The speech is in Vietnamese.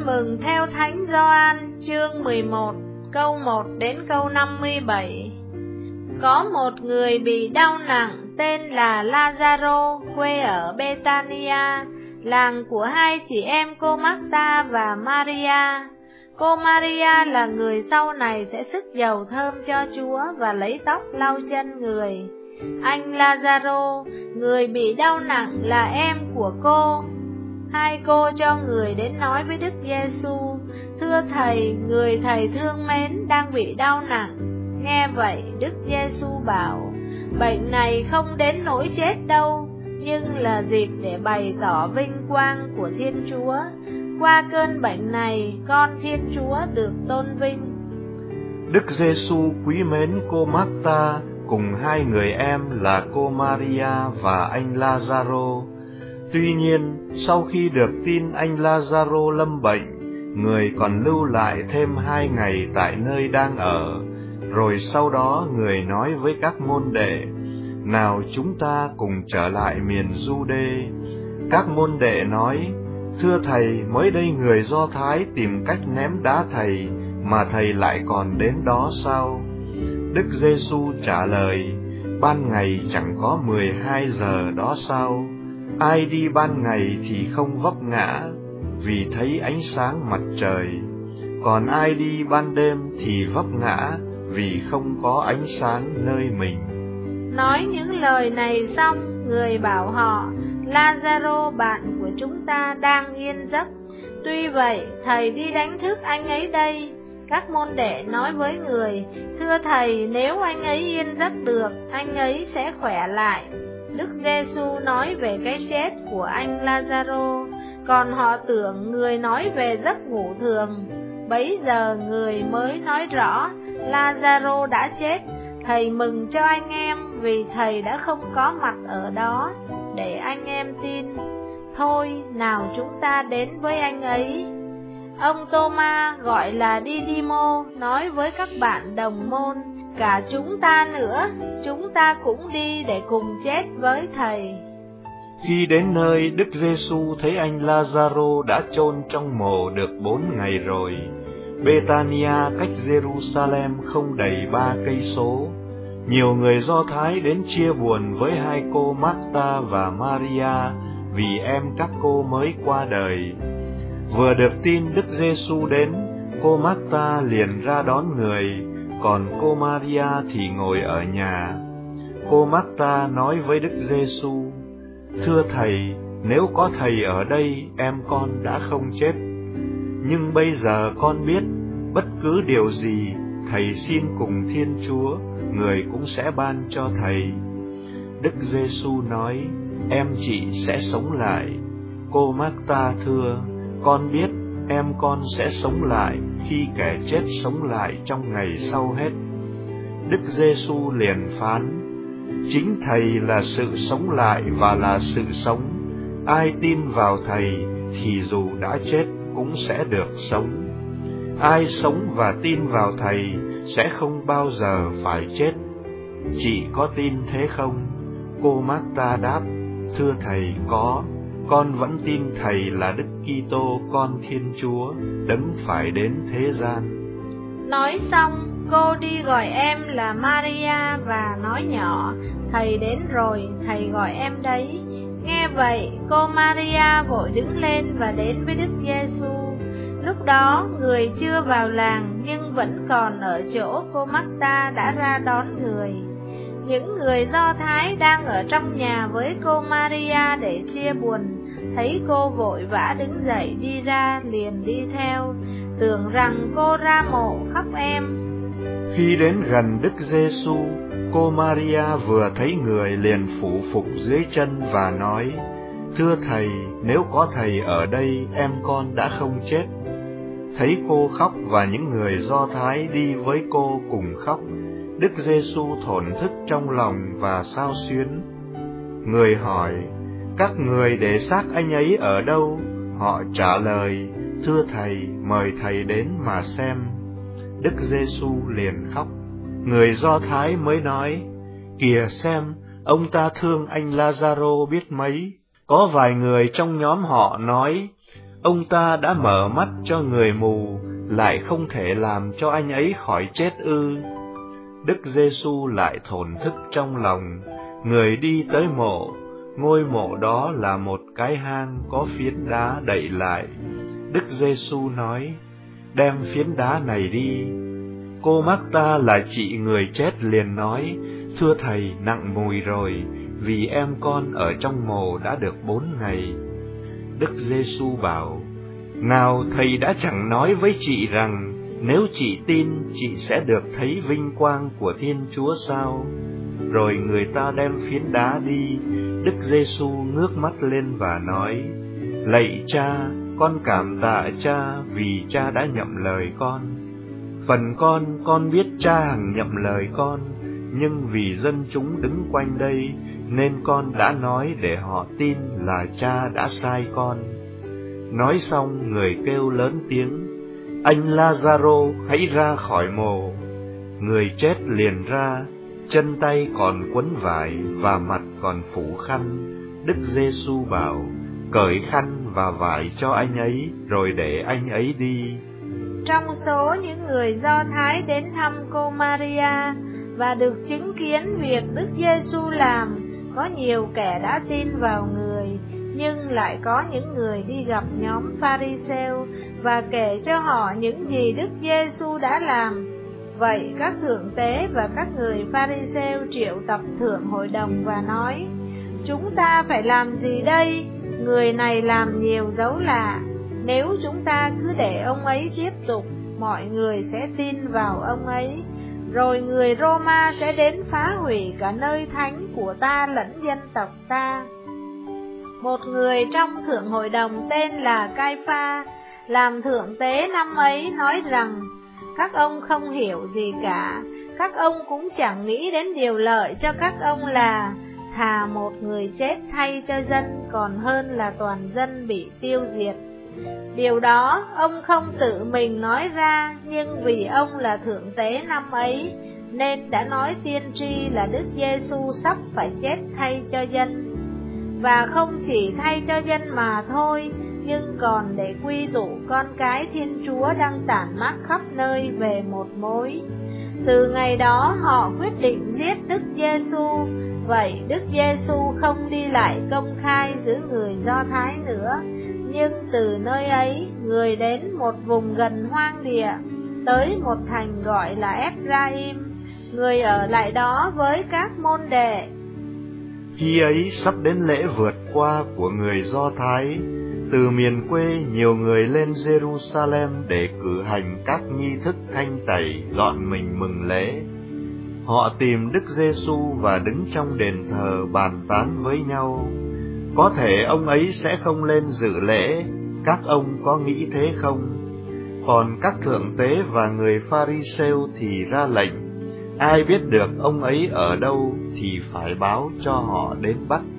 Tin mừng theo Thánh Gioan chương 11 câu 1 đến câu 57. Có một người bị đau nặng tên là Lazaro, quê ở Betania, làng của hai chị em cô Marta và Maria. Cô Maria là người sau này sẽ xức dầu thơm cho Chúa và lấy tóc lau chân người. Anh Lazaro, người bị đau nặng, là em của cô. Hai cô cho người đến nói với Đức Giêsu: Thưa Thầy, người Thầy thương mến đang bị đau nặng. Nghe vậy, Đức Giêsu bảo: Bệnh này không đến nỗi chết đâu, nhưng là dịp để bày tỏ vinh quang của Thiên Chúa. Qua cơn bệnh này, con Thiên Chúa được tôn vinh. Đức Giêsu quý mến cô Marta cùng hai người em là cô Maria và anh Lazaro. Tuy nhiên, sau khi được tin anh Lazaro lâm bệnh, người còn lưu lại thêm 2 ngày tại nơi đang ở. Rồi sau đó người nói với các môn đệ: Nào chúng ta cùng trở lại miền Giu-đê. Các môn đệ nói: Thưa Thầy, mới đây người Do Thái tìm cách ném đá Thầy, mà Thầy lại còn đến đó sao? Đức Giêsu trả lời: Ban ngày chẳng có 12 giờ đó sao? Ai đi ban ngày thì không vấp ngã, vì thấy ánh sáng mặt trời. Còn ai đi ban đêm thì vấp ngã, vì không có ánh sáng nơi mình. Nói những lời này xong, người bảo họ: Lazaro bạn của chúng ta đang yên giấc. Tuy vậy, Thầy đi đánh thức anh ấy đây. Các môn đệ nói với người: Thưa Thầy, nếu anh ấy yên giấc được, anh ấy sẽ khỏe lại. Đức Giêsu nói về cái chết của anh Lazaro, còn họ tưởng người nói về giấc ngủ thường. Bấy giờ người mới nói rõ: Lazaro đã chết. Thầy mừng cho anh em vì Thầy đã không có mặt ở đó, để anh em tin. Thôi, nào chúng ta đến với anh ấy. Ông Tô-ma, gọi là Đi-đi-mô, nói với các bạn đồng môn: Cả chúng ta nữa, chúng ta cũng đi để cùng chết với Thầy. Khi đến nơi, Đức Giêsu thấy anh Lazaro đã chôn trong mồ được 4 ngày rồi. Betania cách Jerusalem không đầy 3 cây số. Nhiều người Do Thái đến chia buồn với hai cô Marta và Maria vì em các cô mới qua đời. Vừa được tin Đức Giêsu đến, cô Marta liền ra đón người, còn cô Maria thì ngồi ở nhà. Cô Marta nói với Đức Giêsu: Thưa Thầy, nếu có Thầy ở đây, em con đã không chết. Nhưng bây giờ con biết, bất cứ điều gì Thầy xin cùng Thiên Chúa, người cũng sẽ ban cho Thầy. Đức Giêsu nói: Em chị sẽ sống lại. Cô Marta thưa: Con biết em con sẽ sống lại khi kẻ chết sống lại trong ngày sau hết. Đức Giêsu liền phán: Chính Thầy là sự sống lại và là sự sống. Ai tin vào Thầy thì dù đã chết cũng sẽ được sống. Ai sống và tin vào Thầy sẽ không bao giờ phải chết. Chị có tin thế không? Cô Marta đáp: Thưa Thầy, có. Con vẫn tin Thầy là Đức Kitô, con Thiên Chúa, đấng phải đến thế gian. Nói xong, cô đi gọi em là Maria và nói nhỏ: Thầy đến rồi, Thầy gọi em đấy. Nghe vậy, cô Maria vội đứng lên và đến với Đức Giêsu. Lúc đó, người chưa vào làng nhưng vẫn còn ở chỗ cô Marta đã ra đón người. Những người Do Thái đang ở trong nhà với cô Maria để chia buồn, thấy cô vội vã đứng dậy đi ra, liền đi theo, tưởng rằng cô ra mộ khóc em. Khi đến gần Đức Giêsu, cô Maria vừa thấy người liền phủ phục dưới chân và nói: Thưa Thầy, nếu có Thầy ở đây, em con đã không chết. Thấy cô khóc và những người Do Thái đi với cô cùng khóc, Đức Giêsu thổn thức trong lòng và xao xuyến. Người hỏi: Các người để xác anh ấy ở đâu? Họ trả lời: Thưa Thầy, mời Thầy đến mà xem. Đức Giêsu liền khóc. Người Do Thái mới nói: Kìa xem, ông ta thương anh Lazaro biết mấy. Có vài người trong nhóm họ nói: Ông ta đã mở mắt cho người mù, lại không thể làm cho anh ấy khỏi chết ư? Đức Giêsu lại thổn thức trong lòng. Người đi tới mộ, ngôi mộ đó là một cái hang có phiến đá đậy lại. Đức Giêsu nói, đem phiến đá này đi. Cô Mác-ta là chị người chết liền nói, thưa thầy, nặng mùi rồi, vì em con ở trong mồ đã được 4 ngày. Đức Giêsu bảo, nào thầy đã chẳng nói với chị rằng, nếu chị tin, chị sẽ được thấy vinh quang của Thiên Chúa sao? Rồi người ta đem phiến đá đi. Đức Giêsu ngước mắt lên và nói, lạy Cha, con cảm tạ Cha vì Cha đã nhậm lời con. Phần con biết Cha hằng nhậm lời con, nhưng vì dân chúng đứng quanh đây, nên con đã nói để họ tin là Cha đã sai con. Nói xong, người kêu lớn tiếng, anh Lazaro, hãy ra khỏi mồ. Người chết liền ra, chân tay còn quấn vải và mặt còn phủ khăn. Đức Giêsu bảo, cởi khăn và vải cho anh ấy, rồi để anh ấy đi. Trong số những người Do Thái đến thăm cô Maria và được chứng kiến việc Đức Giêsu làm, có nhiều kẻ đã tin vào người, nhưng lại có những người đi gặp nhóm Pha-ri-sêu và kể cho họ những gì Đức Giêsu đã làm. Vậy các thượng tế và các người Pha-ri-sêu triệu tập thượng hội đồng và nói, chúng ta phải làm gì đây? Người này làm nhiều dấu lạ. Nếu chúng ta cứ để ông ấy tiếp tục, mọi người sẽ tin vào ông ấy. Rồi người Roma sẽ đến phá hủy cả nơi thánh của ta lẫn dân tộc ta. Một người trong thượng hội đồng tên là Cai-pha, làm thượng tế năm ấy, nói rằng, các ông không hiểu gì cả, các ông cũng chẳng nghĩ đến điều lợi cho các ông là thà một người chết thay cho dân còn hơn là toàn dân bị tiêu diệt. Điều đó ông không tự mình nói ra, nhưng vì ông là thượng tế năm ấy, nên đã nói tiên tri là Đức Giêsu sắp phải chết thay cho dân. Và không chỉ thay cho dân mà thôi, nhưng còn để quy tụ con cái Thiên Chúa đang tản mát khắp nơi về một mối. Từ ngày đó họ quyết định giết Đức Giêsu. Vậy Đức Giêsu không đi lại công khai giữa người Do Thái nữa, nhưng từ nơi ấy người đến một vùng gần hoang địa, tới một thành gọi là Ephraiêm. Người ở lại đó với các môn đệ. Khi ấy sắp đến lễ vượt qua của người Do Thái, từ miền quê nhiều người lên Jerusalem để cử hành các nghi thức thanh tẩy, dọn mình mừng lễ. Họ tìm Đức Giêsu và đứng trong đền thờ bàn tán với nhau. Có thể ông ấy sẽ không lên dự lễ, các ông có nghĩ thế không? Còn các thượng tế và người Pha-ri-sêu thì ra lệnh, ai biết được ông ấy ở đâu thì phải báo cho họ đến bắt.